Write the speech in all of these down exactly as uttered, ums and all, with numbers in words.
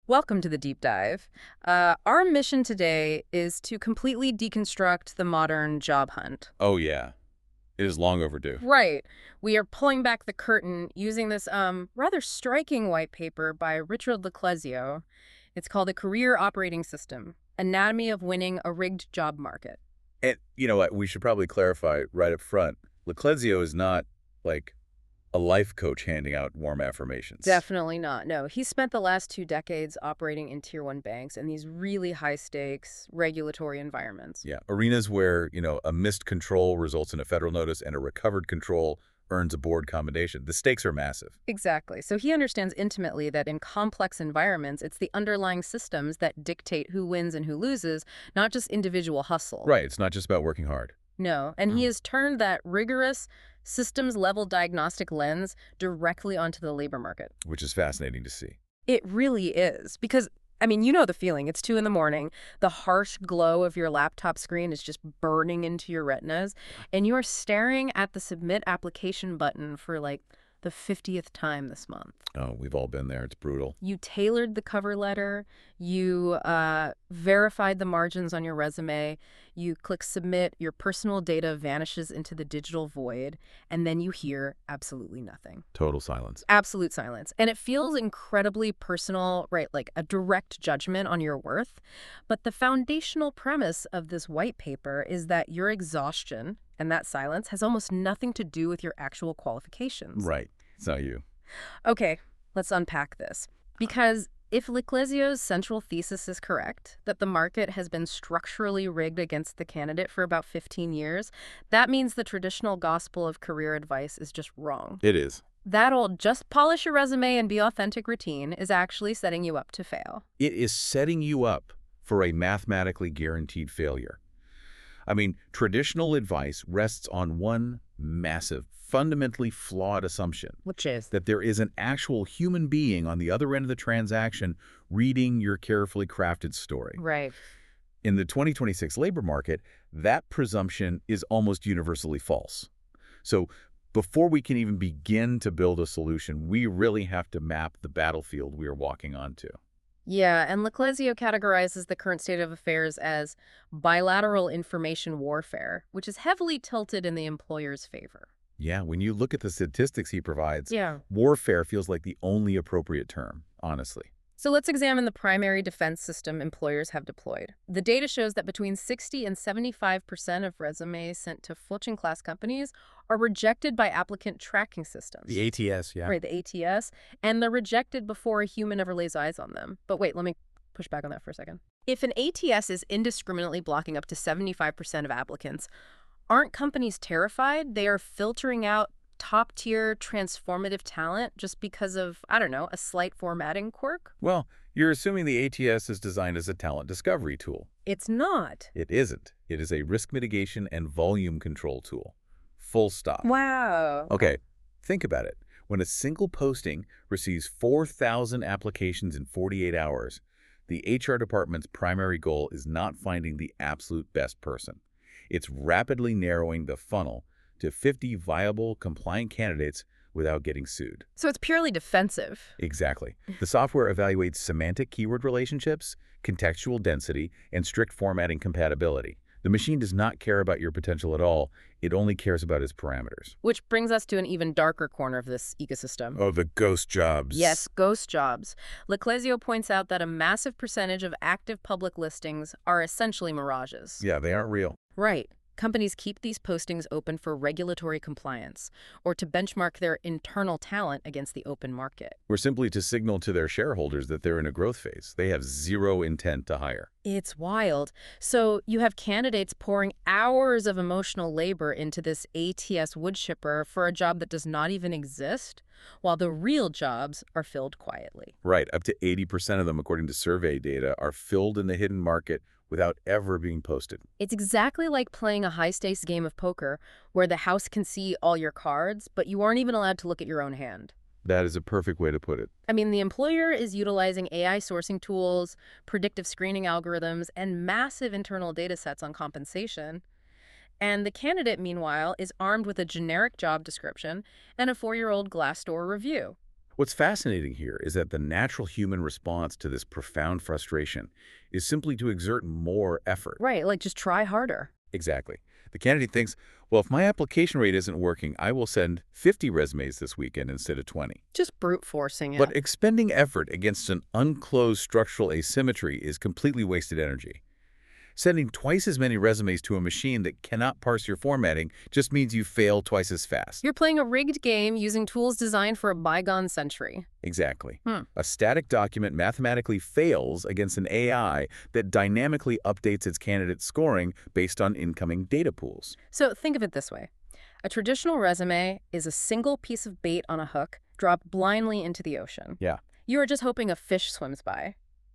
Welcome to the deep dive. Uh, our mission today is to completely deconstruct the modern job hunt. Oh, yeah. It is long overdue. Right. We are pulling back the curtain using this um, rather striking white paper by Richard Leclésio. It's called A Career Operating System, Anatomy of Winning a Rigged Job Market. And you know what? We should probably clarify right up front. Leclésio is not like a life coach handing out warm affirmations. Definitely not. No, he spent the last two decades operating in tier one banks in these really high stakes regulatory environments. Yeah. Arenas where, you know, a missed control results in a federal notice and a recovered control earns a board commendation. The stakes are massive. Exactly. So he understands intimately that in complex environments, it's the underlying systems that dictate who wins and who loses, not just individual hustle. Right. It's not just about working hard. No. And he Mm. has turned that rigorous systems-level diagnostic lens directly onto the labor market. Which is fascinating to see. It really is. Because, I mean, you know the feeling. It's two in the morning. The harsh glow of your laptop screen is just burning into your retinas. And you are staring at the submit application button for, like, the fiftieth time this month. Oh, we've all been there. It's brutal. You tailored the cover letter, you uh, verified the margins on your resume, you click submit, your personal data vanishes into the digital void, and then you hear absolutely nothing. Total silence. Absolute silence. And it feels incredibly personal, right? Like a direct judgment on your worth. But the foundational premise of this white paper is that your exhaustion and that silence has almost nothing to do with your actual qualifications. Right. It's not you. Okay, let's unpack this. Because if Leclésio's central thesis is correct, that the market has been structurally rigged against the candidate for about fifteen years, that means the traditional gospel of career advice is just wrong. It is. That old just polish your resume and be authentic routine is actually setting you up to fail. It is setting you up for a mathematically guaranteed failure. I mean, traditional advice rests on one massive, fundamentally flawed assumption. Which is? That there is an actual human being on the other end of the transaction reading your carefully crafted story. Right. In the twenty twenty-six labor market, that presumption is almost universally false. So before we can even begin to build a solution, we really have to map the battlefield we are walking onto. Yeah, and Leclésio categorizes the current state of affairs as bilateral information warfare, which is heavily tilted in the employer's favor. Yeah, when you look at the statistics he provides, Yeah. warfare feels like the only appropriate term, honestly. So let's examine the primary defense system employers have deployed. The data shows that between sixty and seventy-five percent of resumes sent to Fortune class companies are rejected by applicant tracking systems. The A T S, yeah. Right, the A T S, and they're rejected before a human ever lays eyes on them. But wait, let me push back on that for a second. If an A T S is indiscriminately blocking up to seventy-five percent of applicants, aren't companies terrified they are filtering out top-tier transformative talent just because of, I don't know, a slight formatting quirk? Well, you're assuming the A T S is designed as a talent discovery tool. It's not. It isn't. It is a risk mitigation and volume control tool. Full stop. Wow. Okay, think about it. When a single posting receives four thousand applications in forty-eight hours, the H R department's primary goal is not finding the absolute best person. It's rapidly narrowing the funnel to fifty viable, compliant candidates without getting sued. So it's purely defensive. Exactly. The software evaluates semantic keyword relationships, contextual density, and strict formatting compatibility. The machine does not care about your potential at all. It only cares about its parameters. Which brings us to an even darker corner of this ecosystem. Oh, the ghost jobs. Yes, ghost jobs. Leclésio points out that a massive percentage of active public listings are essentially mirages. Yeah, they aren't real. Right. Companies keep these postings open for regulatory compliance or to benchmark their internal talent against the open market. Or simply to signal to their shareholders that they're in a growth phase. They have zero intent to hire. It's wild. So you have candidates pouring hours of emotional labor into this A T S wood chipper for a job that does not even exist, while the real jobs are filled quietly. Right. Up to eighty percent of them, according to survey data, are filled in the hidden market without ever being posted. It's exactly like playing a high-stakes game of poker where the house can see all your cards, but you aren't even allowed to look at your own hand. That is a perfect way to put it. I mean, the employer is utilizing A I sourcing tools, predictive screening algorithms, and massive internal data sets on compensation. And the candidate, meanwhile, is armed with a generic job description and a four-year-old Glassdoor review. What's fascinating here is that the natural human response to this profound frustration is simply to exert more effort. Right, like just try harder. Exactly. The candidate thinks, well, if my application rate isn't working, I will send fifty resumes this weekend instead of twenty. Just brute forcing it. But expending effort against an unclosed structural asymmetry is completely wasted energy. Sending twice as many resumes to a machine that cannot parse your formatting just means you fail twice as fast. You're playing a rigged game using tools designed for a bygone century. Exactly. Hmm. A static document mathematically fails against an A I that dynamically updates its candidate scoring based on incoming data pools. So think of it this way. A traditional resume is a single piece of bait on a hook dropped blindly into the ocean. Yeah. You are just hoping a fish swims by.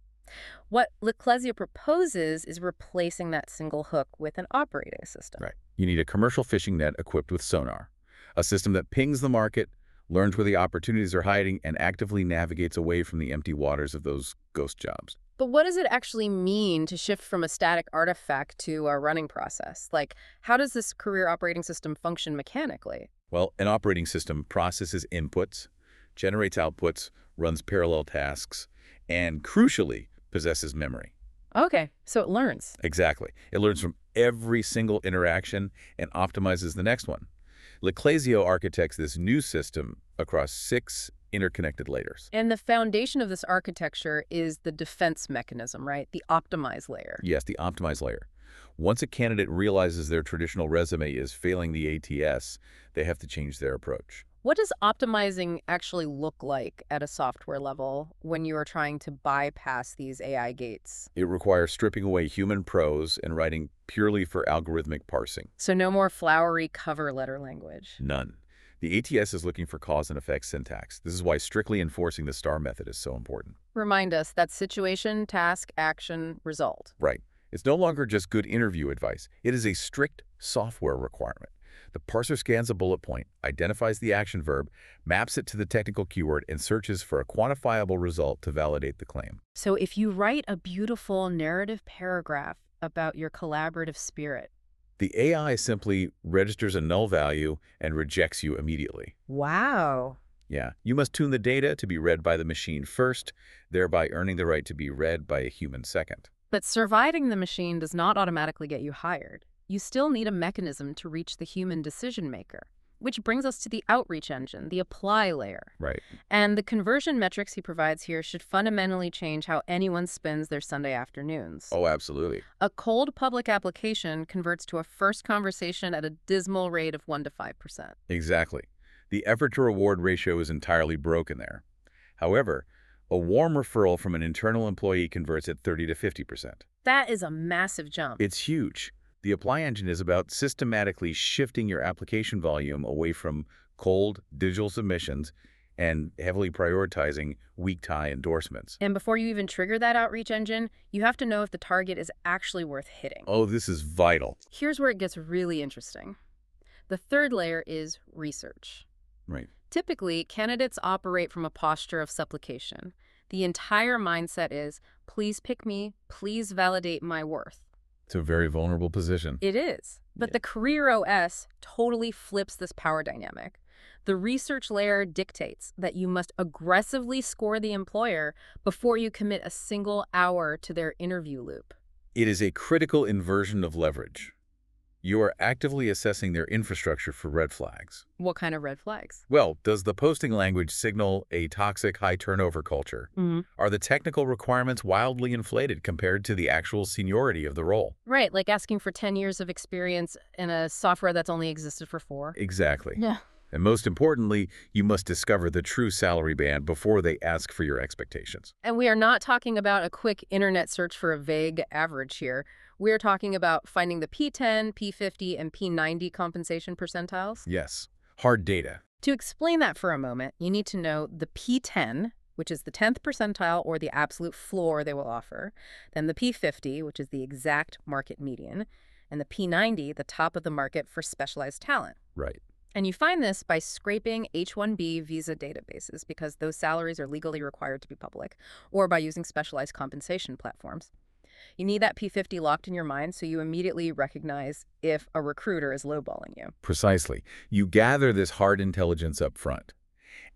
What Leclésia proposes is replacing that single hook with an operating system. Right. You need a commercial fishing net equipped with sonar, a system that pings the market, learns where the opportunities are hiding, and actively navigates away from the empty waters of those ghost jobs. But what does it actually mean to shift from a static artifact to a running process? Like, how does this career operating system function mechanically? Well, an operating system processes inputs, generates outputs, runs parallel tasks, and crucially, possesses memory. Okay, so it learns. Exactly. It learns from every single interaction and optimizes the next one. Leclésia architects this new system across six interconnected layers. And the foundation of this architecture is the defense mechanism, right? The optimize layer. Yes, the optimized layer. Once a candidate realizes their traditional resume is failing the A T S, they have to change their approach. What does optimizing actually look like at a software level when you are trying to bypass these A I gates? It requires stripping away human prose and writing purely for algorithmic parsing. So no more flowery cover letter language. None. The A T S is looking for cause and effect syntax. This is why strictly enforcing the STAR method is so important. Remind us that situation, task, action, result. Right. It's no longer just good interview advice. It is a strict software requirement. The parser scans a bullet point, identifies the action verb, maps it to the technical keyword, and searches for a quantifiable result to validate the claim. So if you write a beautiful narrative paragraph about your collaborative spirit, The A I simply registers a null value and rejects you immediately. wow. Yeah, you must tune the data to be read by the machine first, thereby earning the right to be read by a human second. But surviving the machine does not automatically get you hired. You still need a mechanism to reach the human decision maker, which brings us to the outreach engine, the apply layer. Right. And the conversion metrics he provides here should fundamentally change how anyone spends their Sunday afternoons. Oh, absolutely. A cold public application converts to a first conversation at a dismal rate of one to five percent. Exactly. The effort-to-reward ratio is entirely broken there. However, a warm referral from an internal employee converts at thirty to fifty percent. That is a massive jump. It's huge. The Apply engine is about systematically shifting your application volume away from cold digital submissions and heavily prioritizing weak tie endorsements. And before you even trigger that outreach engine, you have to know if the target is actually worth hitting. Oh, this is vital. Here's where it gets really interesting. The third layer is research. Right. Typically, candidates operate from a posture of supplication. The entire mindset is, please pick me, please validate my worth. It's a very vulnerable position. It is. But Yeah. the Career O S totally flips this power dynamic. The research layer dictates that you must aggressively score the employer before you commit a single hour to their interview loop. It is a critical inversion of leverage. You are actively assessing their infrastructure for red flags. What kind of red flags? Well, does the posting language signal a toxic high turnover culture? Mm-hmm. Are the technical requirements wildly inflated compared to the actual seniority of the role? Right, like asking for ten years of experience in a software that's only existed for four. Exactly. Yeah. And most importantly, you must discover the true salary band before they ask for your expectations. And we are not talking about a quick internet search for a vague average here. We're talking about finding the P ten, P fifty, and P ninety compensation percentiles. Yes, hard data. To explain that for a moment, you need to know the P ten, which is the tenth percentile or the absolute floor they will offer, then the P fifty, which is the exact market median, and the P ninety, the top of the market for specialized talent. Right. And you find this by scraping H one B visa databases because those salaries are legally required to be public, or by using specialized compensation platforms. You need that P fifty locked in your mind so you immediately recognize if a recruiter is lowballing you. Precisely. You gather this hard intelligence up front.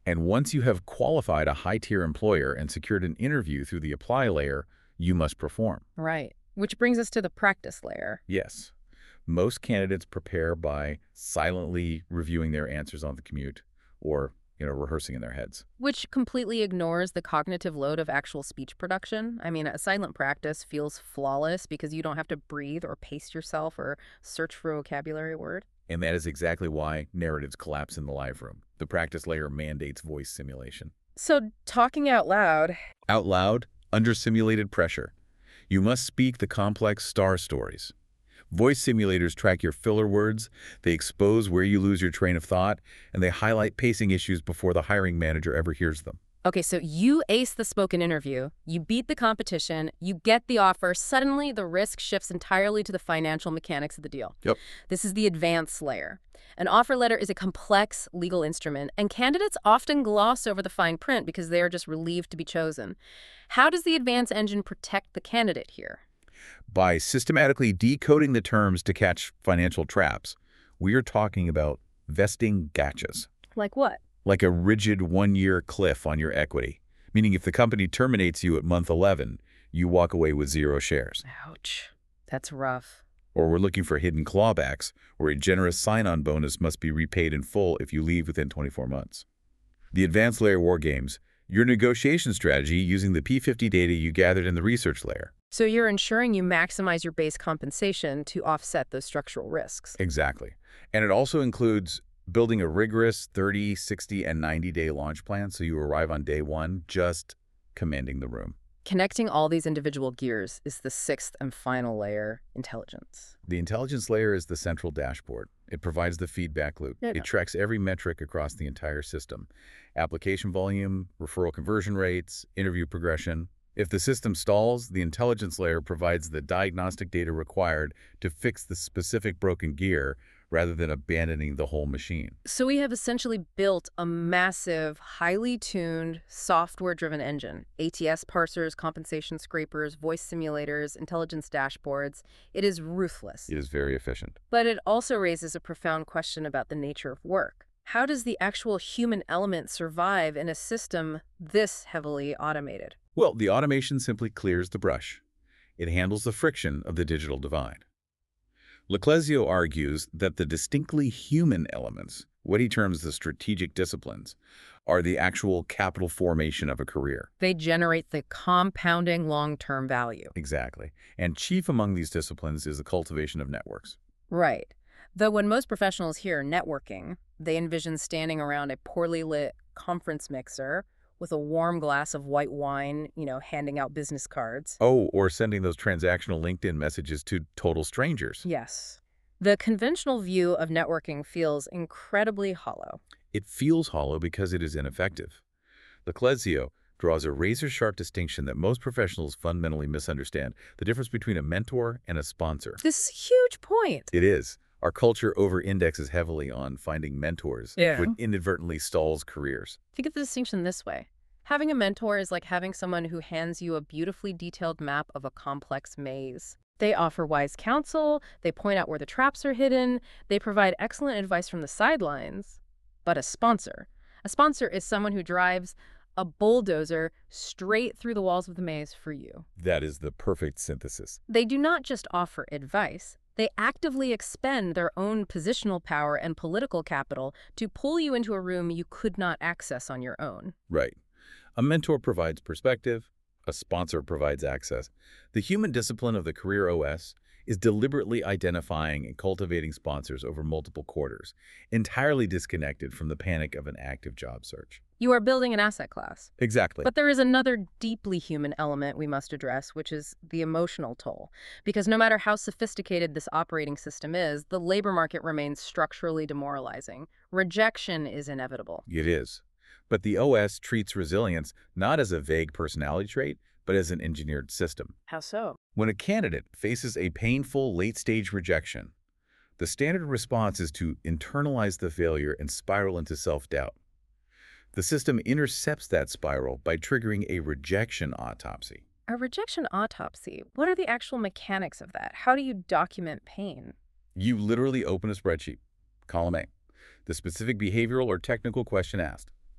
And once you have qualified a high-tier employer and secured an interview through the apply layer, you must perform. Right. Which brings us to the practice layer. Yes. Most candidates prepare by silently reviewing their answers on the commute or, you know, rehearsing in their heads. Which completely ignores the cognitive load of actual speech production. I mean, a silent practice feels flawless because you don't have to breathe or pace yourself or search for a vocabulary word. And that is exactly why narratives collapse in the live room. The practice layer mandates voice simulation. So talking out loud. Out loud, under simulated pressure. You must speak the complex star stories. Voice simulators track your filler words, they expose where you lose your train of thought, and they highlight pacing issues before the hiring manager ever hears them. Okay, so you ace the spoken interview, you beat the competition, you get the offer, suddenly the risk shifts entirely to the financial mechanics of the deal. Yep. This is the advance layer. An offer letter is a complex legal instrument, and candidates often gloss over the fine print because they are just relieved to be chosen. How does the advance engine protect the candidate here? By systematically decoding the terms to catch financial traps, we are talking about vesting gotchas. Like what? Like a rigid one-year cliff on your equity, meaning if the company terminates you at month eleven, you walk away with zero shares. Ouch. That's rough. Or we're looking for hidden clawbacks, where a generous sign-on bonus must be repaid in full if you leave within twenty-four months. The advanced layer war games, your negotiation strategy using the P fifty data you gathered in the research layer. So you're ensuring you maximize your base compensation to offset those structural risks. Exactly. And it also includes building a rigorous thirty, sixty, and ninety-day launch plan so you arrive on day one just commanding the room. Connecting all these individual gears is the sixth and final layer, intelligence. The intelligence layer is the central dashboard. It provides the feedback loop. Yeah, It no. tracks every metric across the entire system. Application volume, referral conversion rates, interview progression. If the system stalls, the intelligence layer provides the diagnostic data required to fix the specific broken gear rather than abandoning the whole machine. So we have essentially built a massive, highly tuned, software-driven engine. A T S parsers, compensation scrapers, voice simulators, intelligence dashboards. It is ruthless. It is very efficient. But it also raises a profound question about the nature of work. How does the actual human element survive in a system this heavily automated? Well, the automation simply clears the brush. It handles the friction of the digital divide. Leclésio argues that the distinctly human elements, what he terms the strategic disciplines, are the actual capital formation of a career. They generate the compounding long-term value. Exactly. And chief among these disciplines is the cultivation of networks. Right. Though when most professionals hear networking, they envision standing around a poorly lit conference mixer with a warm glass of white wine, you know, handing out business cards. Oh, or sending those transactional LinkedIn messages to total strangers. Yes. The conventional view of networking feels incredibly hollow. It feels hollow because it is ineffective. Leclésio draws a razor-sharp distinction that most professionals fundamentally misunderstand, the difference between a mentor and a sponsor. This is a huge point. It is. Our culture over-indexes heavily on finding mentors, Yeah. which inadvertently stalls careers. Think of the distinction this way. Having a mentor is like having someone who hands you a beautifully detailed map of a complex maze. They offer wise counsel, they point out where the traps are hidden, they provide excellent advice from the sidelines. But a sponsor. A sponsor is someone who drives a bulldozer straight through the walls of the maze for you. That is the perfect synthesis. They do not just offer advice. They actively expend their own positional power and political capital to pull you into a room you could not access on your own. Right. A mentor provides perspective. A sponsor provides access. The human discipline of the career O S is deliberately identifying and cultivating sponsors over multiple quarters, entirely disconnected from the panic of an active job search. You are building an asset class. Exactly. But there is another deeply human element we must address, which is the emotional toll. Because no matter how sophisticated this operating system is, the labor market remains structurally demoralizing. Rejection is inevitable. It is. But the O S treats resilience not as a vague personality trait, but as an engineered system. How so? When a candidate faces a painful late-stage rejection, the standard response is to internalize the failure and spiral into self-doubt. The system intercepts that spiral by triggering a rejection autopsy. A rejection autopsy. What are the actual mechanics of that? How do you document pain? You literally open a spreadsheet. Column A, the specific behavioral or technical question asked.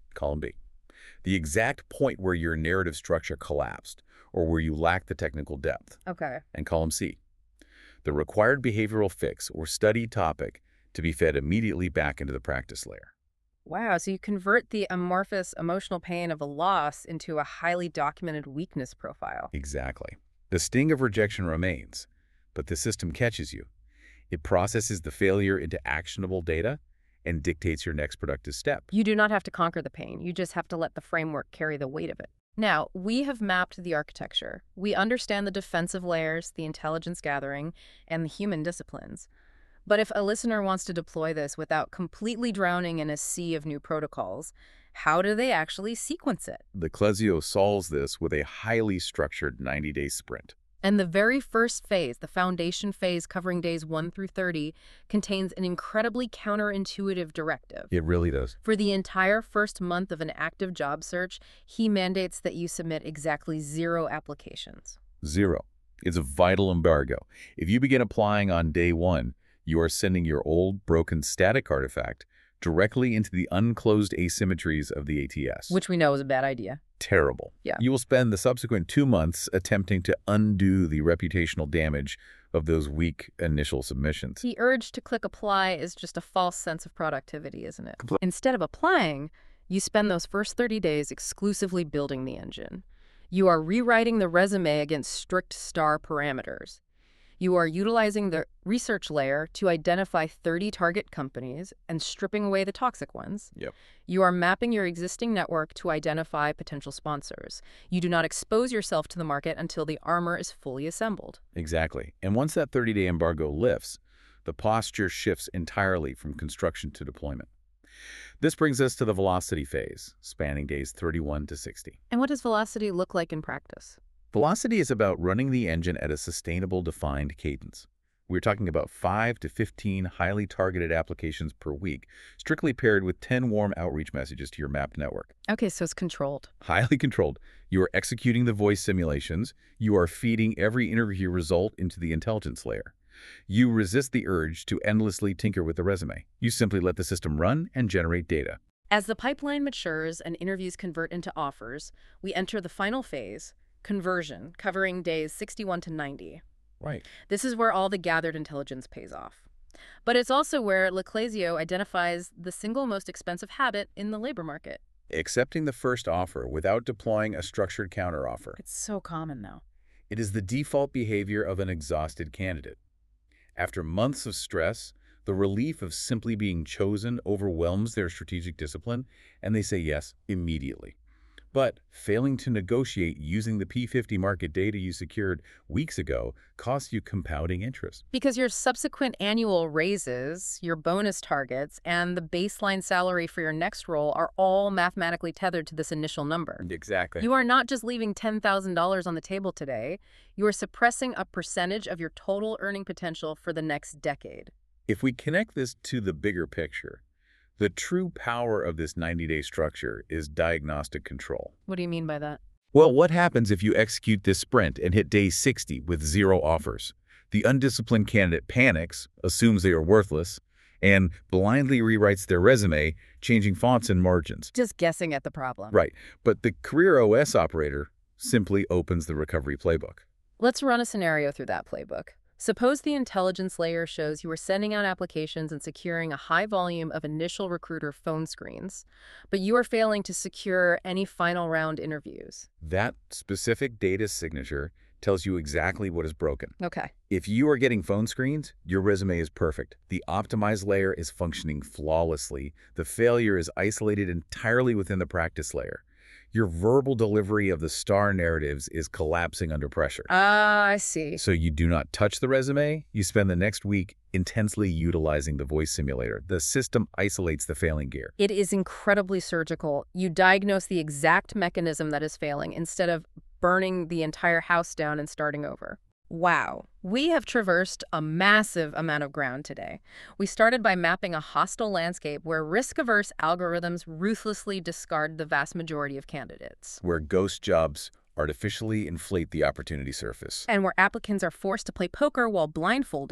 Column B. The exact point where your narrative structure collapsed or where you lack the technical depth. Okay. And column C. The required behavioral fix or study topic to be fed immediately back into the practice layer. Wow, so you convert the amorphous emotional pain of a loss into a highly documented weakness profile. Exactly. The sting of rejection remains, but the system catches you. It processes the failure into actionable data and dictates your next productive step. You do not have to conquer the pain. You just have to let the framework carry the weight of it. Now, we have mapped the architecture. We understand the defensive layers, the intelligence gathering, and the human disciplines. But if a listener wants to deploy this without completely drowning in a sea of new protocols, how do they actually sequence it? The Clezio solves this with a highly structured ninety-day sprint. And the very first phase, the foundation phase covering days one through thirty, contains an incredibly counterintuitive directive. It really does. For the entire first month of an active job search, he mandates that you submit exactly zero applications. Zero. It's a vital embargo. If you begin applying on day one, you are sending your old, broken static artifact directly into the unclosed asymmetries of the A T S. Which we know is a bad idea. Terrible. Yeah. You will spend the subsequent two months attempting to undo the reputational damage of those weak initial submissions. The urge to click apply is just a false sense of productivity, isn't it? Compl- Instead of applying, you spend those first thirty days exclusively building the engine. You are rewriting the resume against strict star parameters. You are utilizing the research layer to identify thirty target companies and stripping away the toxic ones. Yep. You are mapping your existing network to identify potential sponsors. You do not expose yourself to the market until the armor is fully assembled. Exactly. And once that thirty-day embargo lifts, the posture shifts entirely from construction to deployment. This brings us to the velocity phase, spanning days thirty-one to sixty. And what does velocity look like in practice? Velocity is about running the engine at a sustainable, defined cadence. We're talking about five to fifteen highly targeted applications per week, strictly paired with ten warm outreach messages to your mapped network. Okay, so it's controlled. Highly controlled. You are executing the voice simulations. You are feeding every interview result into the intelligence layer. You resist the urge to endlessly tinker with the resume. You simply let the system run and generate data. As the pipeline matures and interviews convert into offers, we enter the final phase, conversion, covering days sixty-one to ninety. Right. This is where all the gathered intelligence pays off. But it's also where Leclésio identifies the single most expensive habit in the labor market. Accepting the first offer without deploying a structured counteroffer. It's so common now. It is the default behavior of an exhausted candidate. After months of stress, the relief of simply being chosen overwhelms their strategic discipline, and they say yes immediately. But failing to negotiate using the P fifty market data you secured weeks ago costs you compounding interest. Because your subsequent annual raises, your bonus targets, and the baseline salary for your next role are all mathematically tethered to this initial number. Exactly. You are not just leaving ten thousand dollars on the table today, you are suppressing a percentage of your total earning potential for the next decade. If we connect this to the bigger picture, the true power of this ninety-day structure is diagnostic control. What do you mean by that? Well, what happens if you execute this sprint and hit day sixty with zero offers? The undisciplined candidate panics, assumes they are worthless, and blindly rewrites their resume, changing fonts and margins. Just guessing at the problem. Right, but the career O S operator simply opens the recovery playbook. Let's run a scenario through that playbook. Suppose the intelligence layer shows you are sending out applications and securing a high volume of initial recruiter phone screens, but you are failing to secure any final round interviews. That specific data signature tells you exactly what is broken. Okay. If you are getting phone screens, your resume is perfect. The optimized layer is functioning flawlessly. The failure is isolated entirely within the practice layer. Your verbal delivery of the star narratives is collapsing under pressure. Ah, I see. So you do not touch the resume. You spend the next week intensely utilizing the voice simulator. The system isolates the failing gear. It is incredibly surgical. You diagnose the exact mechanism that is failing instead of burning the entire house down and starting over. Wow, we have traversed a massive amount of ground today. We started by mapping a hostile landscape where risk-averse algorithms ruthlessly discard the vast majority of candidates. Where ghost jobs artificially inflate the opportunity surface. And where applicants are forced to play poker while blindfolded.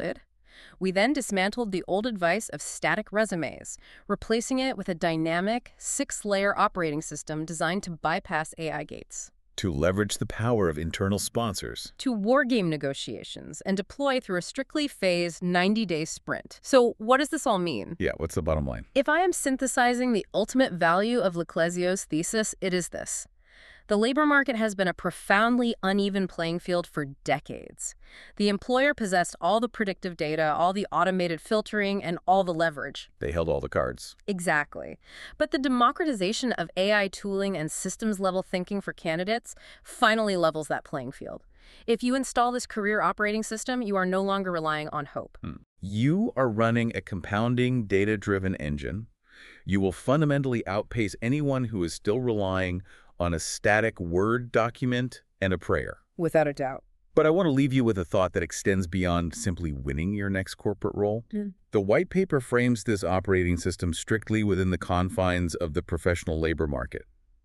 We then dismantled the old advice of static resumes, replacing it with a dynamic, six-layer operating system designed to bypass A I gates, To leverage the power of internal sponsors. to wargame negotiations, and deploy through a strictly phased ninety-day sprint. So what does this all mean? Yeah, what's the bottom line? If I am synthesizing the ultimate value of Leclesio's thesis, it is this. The labor market has been a profoundly uneven playing field for decades. The employer possessed all the predictive data, all the automated filtering, and all the leverage. They held all the cards. Exactly. But the democratization of A I tooling and systems-level thinking for candidates finally levels that playing field. If you install this career operating system, you are no longer relying on hope. Hmm. You are running a compounding, data-driven engine. You will fundamentally outpace anyone who is still relying on a static Word document and a prayer. Without a doubt. But I want to leave you with a thought that extends beyond simply winning your next corporate role. Mm. The white paper frames this operating system strictly within the confines of the professional labor market.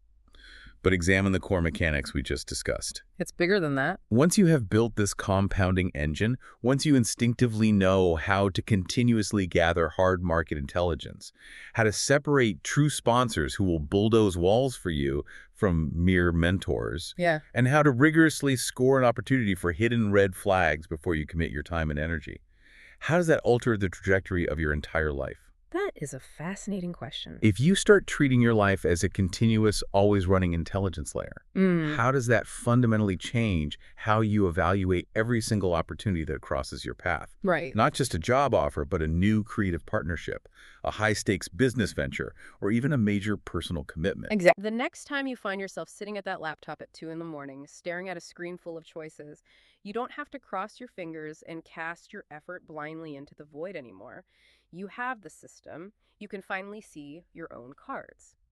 But examine the core mechanics we just discussed. It's bigger than that. Once you have built this compounding engine, once you instinctively know how to continuously gather hard market intelligence, how to separate true sponsors who will bulldoze walls for you from mere mentors, Yeah. and how to rigorously score an opportunity for hidden red flags before you commit your time and energy, how does that alter the trajectory of your entire life? That is a fascinating question. If you start treating your life as a continuous, always running intelligence layer, Mm. how does that fundamentally change how you evaluate every single opportunity that crosses your path? Right. Not just a job offer, but a new creative partnership, a high-stakes business venture, or even a major personal commitment. Exactly. The next time you find yourself sitting at that laptop at two in the morning, staring at a screen full of choices, you don't have to cross your fingers and cast your effort blindly into the void anymore. You have the system. You can finally see your own cards.